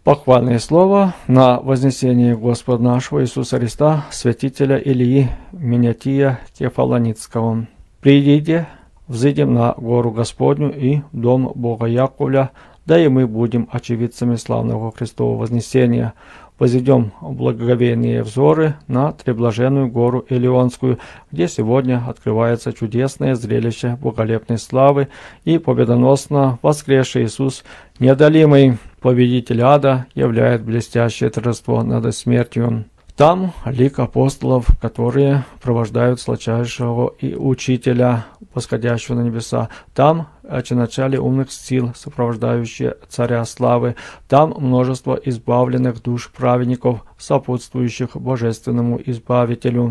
Похвальное слово на вознесение Господа нашего Иисуса Христа, святителя Илии Минятия Кефалоницкого. «Придите, взыдем на гору Господню и дом Бога Яковля, да и мы будем очевидцами славного Христового вознесения. Возведем благоговейные взоры на Треблаженную гору Илионскую, где сегодня открывается чудесное зрелище боголепной славы и победоносно воскресший Иисус, неодолимый победитель ада, являет блестящее торжество над смертью. Там лик апостолов, которые провождают сладчайшего и учителя, восходящего на небеса. Там начале умных сил, сопровождающие царя славы. Там множество избавленных душ праведников, сопутствующих божественному избавителю.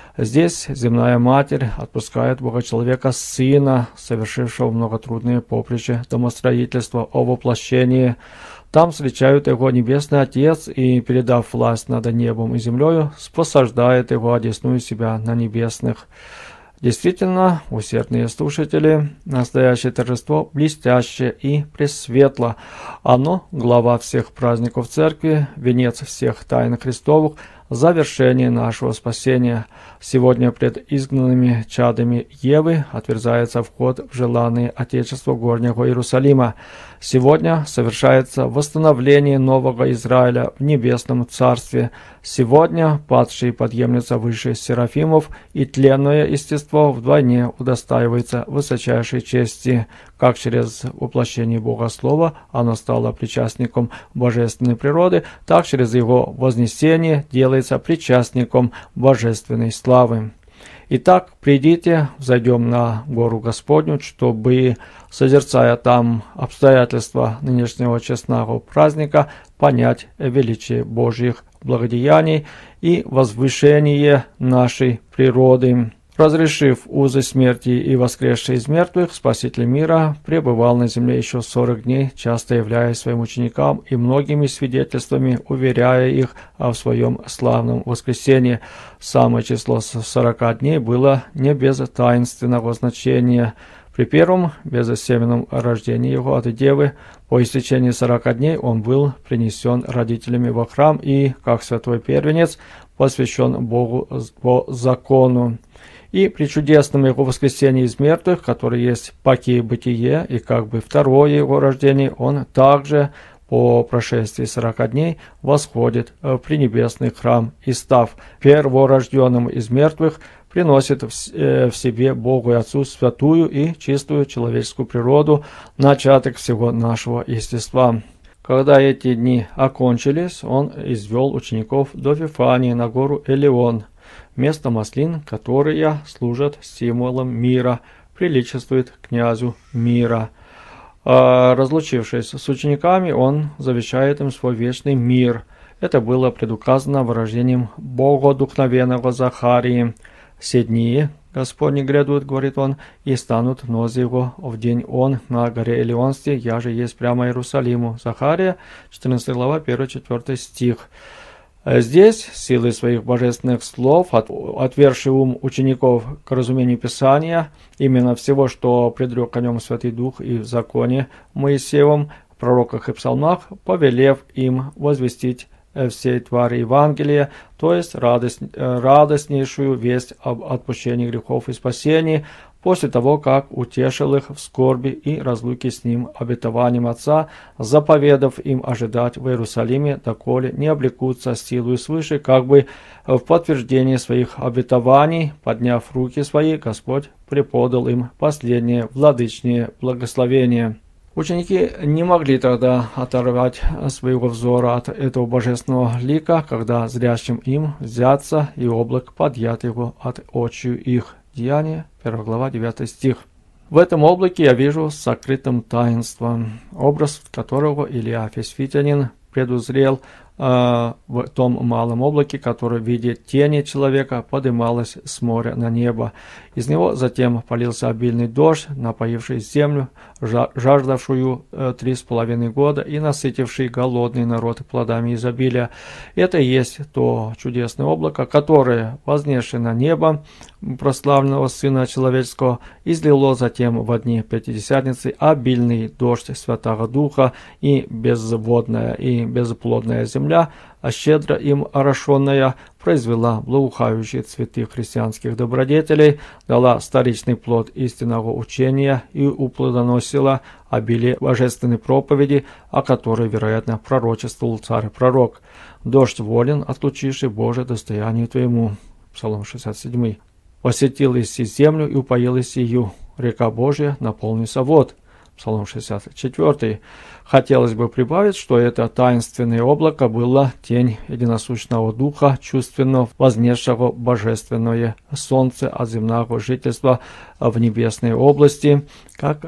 Здесь земная Матерь отпускает Бога-человека Сына, совершившего многотрудные поприща домостроительства о воплощении. Там встречают его Небесный Отец и, передав власть над небом и землею, посаждает его одесную себя на небесных. Действительно, усердные слушатели, настоящее торжество блестяще и пресветло. Оно – глава всех праздников Церкви, венец всех тайн Христовых, завершение нашего спасения. Сегодня пред изгнанными чадами Евы отверзается вход в желанное Отечество горнего Иерусалима. Сегодня совершается восстановление нового Израиля в небесном царстве. Сегодня падший подъемлется выше серафимов, и тленное естество вдвойне удостаивается высочайшей чести. Как через воплощение Бога Слова оно стало причастником божественной природы, так через его вознесение делается причастником божественной славы. Итак, придите, взойдем на гору Господню, чтобы, созерцая там обстоятельства нынешнего честного праздника, понять величие Божьих благодеяний и возвышение нашей природы. Разрешив узы смерти и воскресший из мертвых, Спаситель мира пребывал на земле еще 40 дней, часто являясь своим ученикам и многими свидетельствами уверяя их в своем славном воскресении. Самое число 40 дней было не без таинственного значения. При первом безсеменном рождении его от девы, по истечении 40 дней он был принесен родителями во храм и, как святой первенец, посвящен Богу по закону. И при чудесном его воскресении из мертвых, который есть паки бытие и как бы второе его рождение, он также по прошествии 40 дней восходит в пренебесный храм и, став перворожденным из мертвых, приносит в себе Богу и Отцу святую и чистую человеческую природу, начаток всего нашего естества. Когда эти дни окончились, он извел учеников до Вифании на гору Элеон. Место маслин, которые служат символом мира, приличествует князю мира. Разлучившись с учениками, он завещает им свой вечный мир. Это было предуказано выражением богодухновенного Захарии. «Се дни Господни грядут, — говорит он, — и станут нози его в день он на горе Элеонсте, я же есть прямо Иерусалиму». Захария, 14 глава, 1-4 стих. Здесь, силой своих божественных слов, отверший ум учеников к разумению Писания, именно всего, что предрек о нем Святый Дух и в законе Моисеевом, пророках и псалмах, повелев им возвестить всей твари Евангелия, то есть радостнейшую весть об отпущении грехов и спасении, после того, как утешил их в скорби и разлуке с ним обетованием Отца, заповедав им ожидать в Иерусалиме, доколе не облекутся силою свыше, как бы в подтверждение своих обетований, подняв руки свои, Господь преподал им последнее владычное благословение. Ученики не могли тогда оторвать своего взора от этого божественного лика, когда зрящим им взяться, и облак подъят его от очию их. Деяния, 1 глава, 9 стих. В этом облаке я вижу сокрытым таинством, образ которого Илия Фесвитянин предузрел в том малом облаке, которое в виде тени человека подымалось с моря на небо. Из него затем полился обильный дождь, напоивший землю, жаждавшую 3,5 года и насытивший голодный народ плодами изобилия. Это и есть то чудесное облако, которое, вознесшее на небо прославленного Сына Человеческого, излило затем во дни Пятидесятницы обильный дождь Святого Духа, и безводная и безплодная земля, а щедро им орошенная, произвела благоухающие цветы христианских добродетелей, дала старичный плод истинного учения и уплодоносила обилие божественной проповеди, о которой, вероятно, пророчествовал царь-пророк. «Дождь волен, отлучивший Божие достоянию твоему». Псалом 67. «Посетил Иси землю и упоил Исию, река Божья наполнится вод». Псалом 64. Хотелось бы прибавить, что это таинственное облако было тень единосущного Духа, чувственно вознесшего божественное солнце от земного жительства в небесной области, как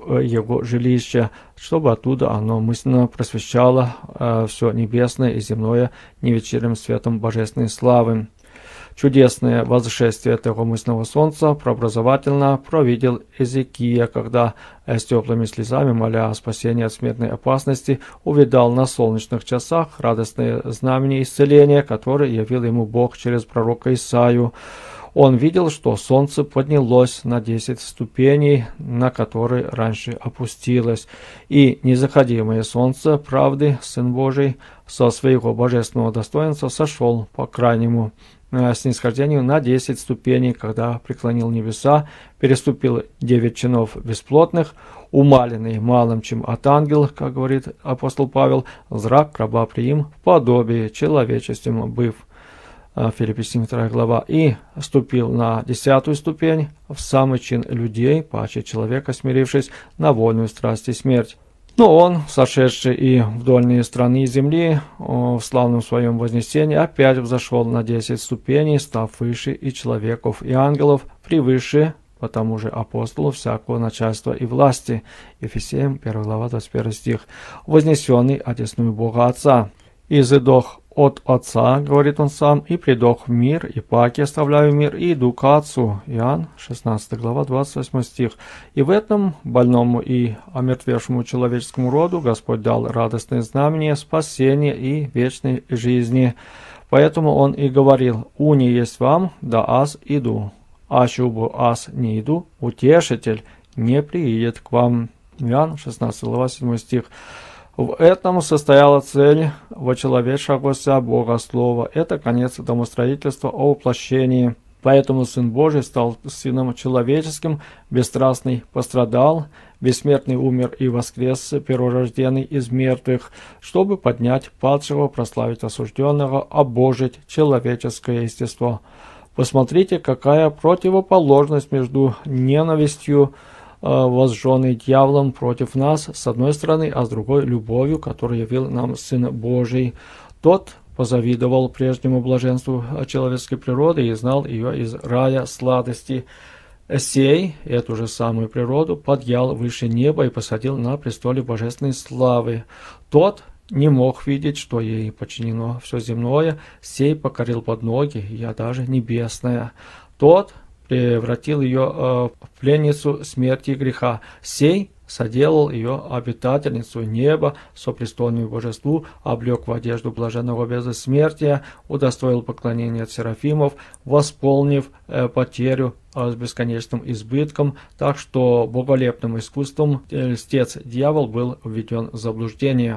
его жилище, чтобы оттуда оно мысленно просвещало все небесное и земное невечерним светом божественной славы. Чудесное восшествие этого мысленного солнца прообразовательно провидел Эзекия, когда с теплыми слезами, моля о спасении от смертной опасности, увидал на солнечных часах радостное знамение исцеления, которое явил ему Бог через пророка Исаию. Он видел, что солнце поднялось на 10 ступеней, на которые раньше опустилось, и незаходимое солнце правды, Сын Божий, со своего божественного достоинства сошел по крайнему снисхождению на 10 ступеней, когда преклонил небеса, переступил 9 чинов бесплотных, умаленный малым, чем от ангела, как говорит апостол Павел, зрак раба приим, в подобии человечеством быв. Филиппийским 2 глава, и ступил на 10 ступень, в самый чин людей, паче человека, смирившись на вольную страсть и смерть. Но он, сошедший и в дольние страны земли, в славном своем вознесении, опять взошел на 10 ступеней, став выше и человеков, и ангелов, превыше, по тому же апостолу, всякого начальства и власти. Ефесеям 1 глава 21 стих. Вознесенный одесную Бога Отца. «Изыдох от Отца, говорит он сам, и придох в мир, и паки оставляю мир, и иду к Отцу». Иоанн 16 глава 28 стих. И в этом больному и омертвевшему человеческому роду Господь дал радостное знамение спасения и вечной жизни. Поэтому он и говорил: «Уни есть вам, да аз иду, а чубу аз не иду, утешитель не приидет к вам». Иоанн 16 глава 7 стих. В этом состояла цель вочеловечегося Бога Слова. Это конец домостроительства о воплощении. Поэтому Сын Божий стал Сыном Человеческим, бесстрастный пострадал, бессмертный умер и воскрес, перворожденный из мертвых, чтобы поднять падшего, прославить осужденного, обожить человеческое естество. Посмотрите, какая противоположность между ненавистью, возжженный дьяволом против нас, с одной стороны, а с другой — любовью, которую явил нам Сын Божий. Тот позавидовал прежнему блаженству человеческой природы и знал ее из рая сладости. Сей эту же самую природу подъял выше неба и посадил на престоле божественной славы. Тот не мог видеть, что ей подчинено все земное, сей покорил под ноги, я даже небесная. Тот превратил ее в пленницу смерти и греха. Сей соделал ее обитательницу неба, сопрестольную божеству, облег в одежду блаженного бессмертия, удостоил поклонения от серафимов, восполнив потерю с бесконечным избытком, так что боголепным искусством льстец дьявол был введен в заблуждение.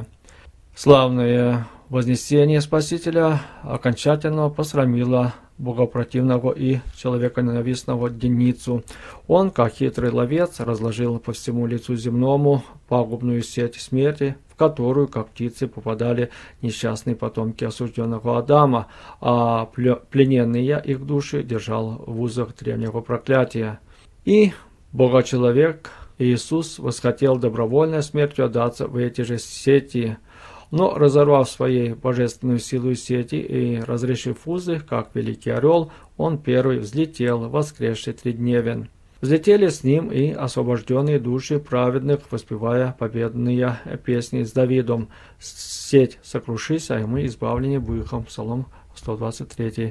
Славное вознесение Спасителя окончательно посрамило богопротивного и человеконенавистного Деницу. Он, как хитрый ловец, разложил по всему лицу земному пагубную сеть смерти, в которую, как птицы, попадали несчастные потомки осужденного Адама, а плененные их души держал в узах древнего проклятия. И Богочеловек Иисус восхотел добровольно смертью отдаться в эти же сети, но, разорвав своей божественную силу сети и разрешив узы, как великий орел, он первый взлетел, воскресший тридневен. Взлетели с ним и освобожденные души праведных, воспевая победные песни с Давидом. Сеть сокрушись, а мы избавлены выхом. Псалом 123.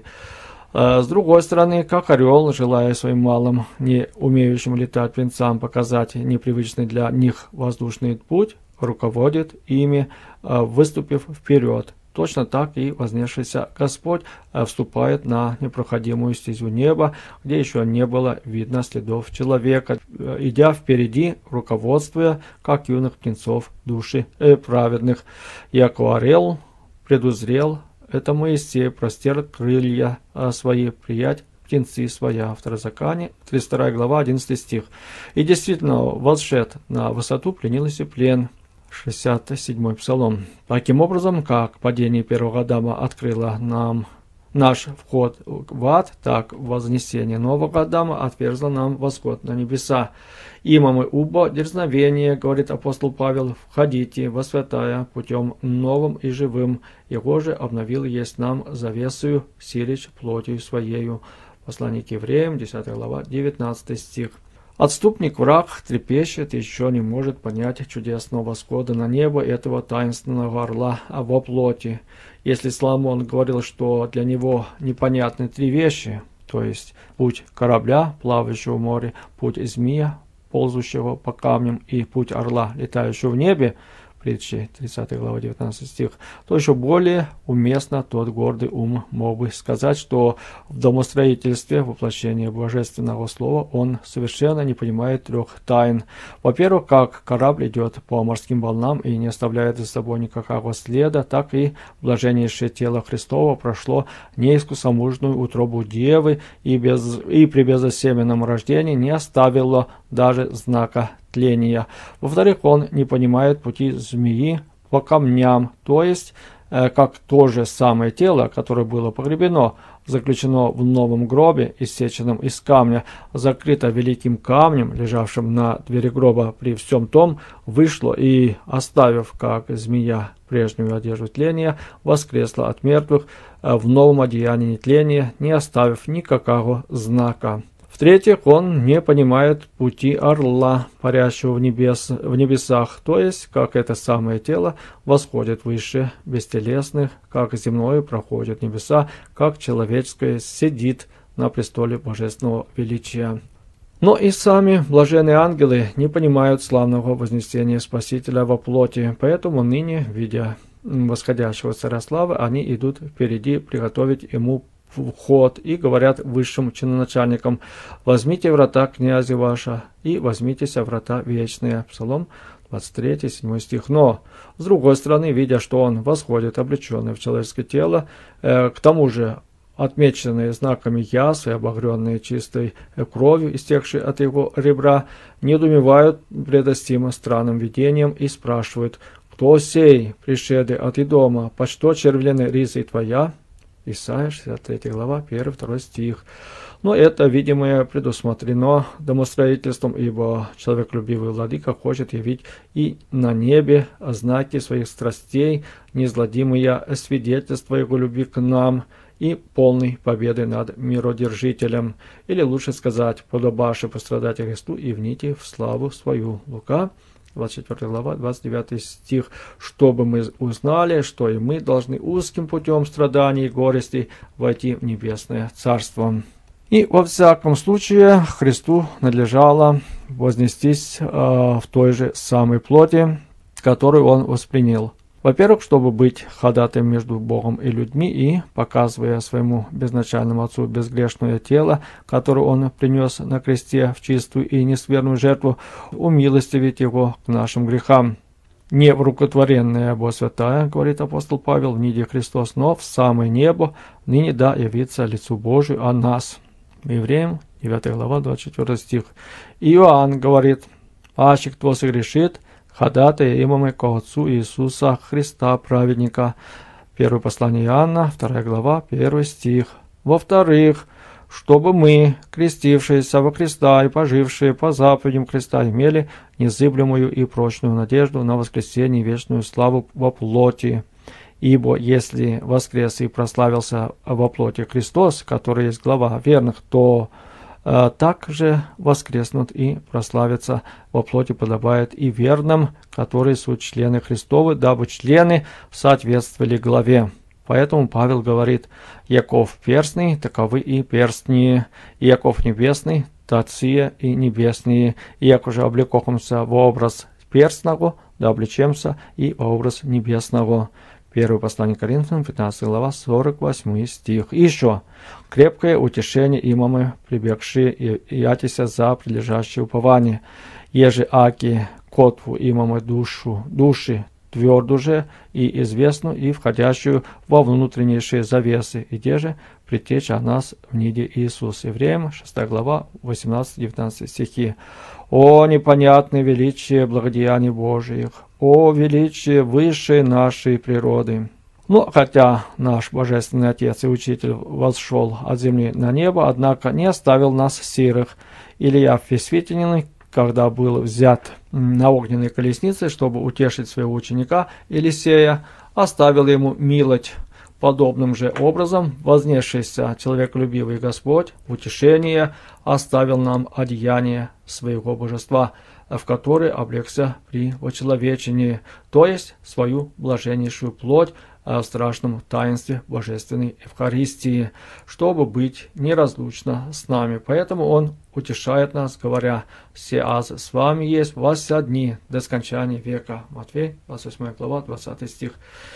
С другой стороны, как орел, желая своим малым, не умеющим летать птенцам, показать непривычный для них воздушный путь, руководит ими, выступив вперед. Точно так и вознесшийся Господь вступает на непроходимую стезю неба, где еще не было видно следов человека, идя впереди, руководствуя, как юных птенцов души праведных. Яко орел предузрел это Моисей, простер крылья свои, приять птенцы своя. Второзаконие, 32 глава, 11 стих. И действительно, восшед на высоту, пленился плен. 67-й псалом. Таким образом, как падение первого Адама открыло нам наш вход в ад, так вознесение нового Адама отверзло нам восход на небеса. Има мы убо дерзновение, говорит апостол Павел, входите во святая путем новым и живым. Его же обновил есть нам завесою, силич плотью своею. Послание к евреям, 10 глава, 19 стих. Отступник враг трепещет и еще не может понять чудесного восхода на небо этого таинственного орла во плоти. Если Соломон говорил, что для него непонятны три вещи, то есть путь корабля, плавающего в море, путь змея, ползущего по камням, и путь орла, летающего в небе, притчи 30 глава 19 стих, то еще более уместно тот гордый ум мог бы сказать, что в домостроительстве воплощения божественного слова он совершенно не понимает трех тайн. Во-первых, как корабль идет по морским волнам и не оставляет за собой никакого следа, так и блаженнейшее тело Христово прошло неискусомужную утробу девы и при безосеменном рождении не оставило даже знака тления. Во-вторых, он не понимает пути змеи по камням, то есть, как то же самое тело, которое было погребено, заключено в новом гробе, иссеченном из камня, закрыто великим камнем, лежавшим на двери гроба, при всем том вышло и, оставив, как змея, прежнюю одежду тления, воскресло от мертвых в новом одеянии нетления, не оставив никакого знака. В-третьих, он не понимает пути орла, парящего в небесах, то есть, как это самое тело восходит выше бестелесных, как земное проходит небеса, как человеческое сидит на престоле божественного величия. Но и сами блаженные ангелы не понимают славного вознесения Спасителя во плоти, поэтому ныне, видя восходящего царя славы, они идут впереди приготовить ему вход и говорят высшим чиноначальникам: возьмите врата князя ваша и возьмитесь врата вечные. Псалом 23, 7 стих. Но, с другой стороны, видя, что он восходит облеченный в человеческое тело, к тому же отмеченные знаками язв и обогренные чистой кровью, истекшей от его ребра, недоумевают предостимо странным видением и спрашивают: кто сей, пришедший от Идома, по что червлены ризой твоя? Исайя, 63 глава, 1-2 стих. Но это, видимое, предусмотрено домостроительством, ибо человеколюбивый владыка хочет явить и на небе знаки своих страстей, неизгладимые свидетельства его любви к нам и полной победы над миродержителем. Или лучше сказать, подобавши пострадать Христу и вните в славу свою. Лука, 24 глава, 29 стих, чтобы мы узнали, что и мы должны узким путем страданий и горестей войти в небесное царство. И во всяком случае Христу надлежало вознестись в той же самой плоти, которую он воспринял. Во-первых, чтобы быть ходатаем между Богом и людьми и, показывая своему безначальному Отцу безгрешное тело, которое он принес на кресте в чистую и нескверную жертву, умилостивить его к нашим грехам. Не в рукотворенное бо святая, говорит апостол Павел, вниде Христос, но в самое небо ныне да явится лицу Божию о нас. Евреям, 9 глава, 24 стих. Иоанн говорит: аще кто согрешит, ходатай имаме ко Отцу Иисуса Христа, праведника. Первое послание Иоанна, 2 глава, 1 стих. Во-вторых, чтобы мы, крестившиеся во Христа и пожившие по заповедям Христа, имели незыблемую и прочную надежду на воскресение и вечную славу во плоти. Ибо если воскрес и прославился во плоти Христос, который есть глава верных, то так же воскреснут и прославятся во плоти подобает и верным, которые суть члены Христовы, дабы члены соответствовали главе. Поэтому Павел говорит: «Яков перстный, таковы и перстни, и Яков небесный, тацие и небесные, и як уже облекохомся в образ перстного, да облечемся и в образ небесного». Первое послание Коринфянам, 15 глава, 48 стих. И еще. «Крепкое утешение имамы, прибегшие и ятися за прилежащее упование, еже аки котву имамы души тверду же и известную, и входящую во внутреннейшие завесы, и те же предтечь о нас в ниде Иисус». Евреям, 6 глава, 18-19 стихи. «О непонятное величие благодеяний Божиих! О величие высшей нашей природы!» Но хотя наш Божественный Отец и Учитель восшел от земли на небо, однако не оставил нас сирых. Илья Фесвитянин, когда был взят на огненной колеснице, чтобы утешить своего ученика Елисея, оставил ему милость. Подобным же образом вознесшийся человеколюбивый Господь в утешение оставил нам одеяние своего божества, в которое облегся при вочеловечении, то есть свою блаженнейшую плоть в страшном таинстве Божественной Евхаристии, чтобы быть неразлучно с нами. Поэтому Он утешает нас, говоря: «Се аз с вами есть во вся дни до скончания века». Матфей, 28 глава, 20 стих.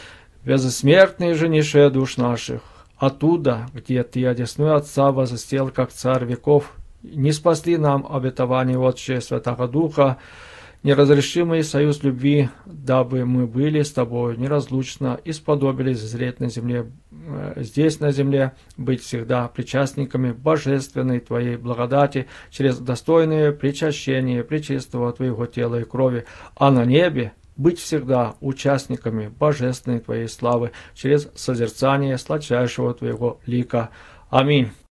«Безсмертный же нише душ наших, оттуда, где Ты одесную Отца возостел, как Царь веков, не спасли нам обетование Отче Святого Духа, неразрешимый союз любви, дабы мы были с Тобою неразлучно и сподобились зреть на земле, здесь на земле, быть всегда причастниками божественной Твоей благодати через достойное причащение пречистого Твоего тела и крови, а на небе быть всегда участниками божественной Твоей славы через созерцание сладчайшего Твоего лика». Аминь.